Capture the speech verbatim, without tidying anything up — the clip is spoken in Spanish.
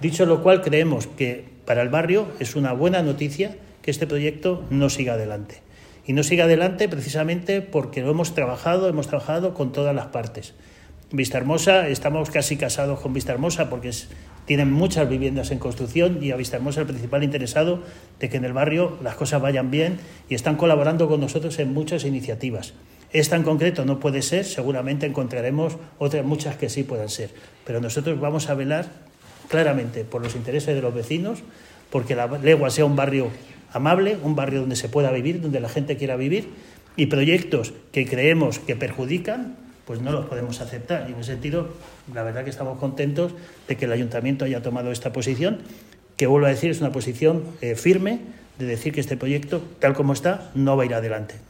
Dicho lo cual, creemos que para el barrio es una buena noticia que este proyecto no siga adelante. Y no siga adelante precisamente porque lo hemos trabajado, hemos trabajado con todas las partes. Vistahermosa, estamos casi casados con Vistahermosa porque es, tienen muchas viviendas en construcción y a Vistahermosa el principal interesado de que en el barrio las cosas vayan bien y están colaborando con nosotros en muchas iniciativas. Esta en concreto no puede ser, seguramente encontraremos otras muchas que sí puedan ser, pero nosotros vamos a velar claramente por los intereses de los vecinos, porque La Legua sea un barrio amable, un barrio donde se pueda vivir, donde la gente quiera vivir, y proyectos que creemos que perjudican, pues no los podemos aceptar. Y en ese sentido, la verdad que estamos contentos de que el Ayuntamiento haya tomado esta posición, que vuelvo a decir, es una posición eh, firme de decir que este proyecto, tal como está, no va a ir adelante.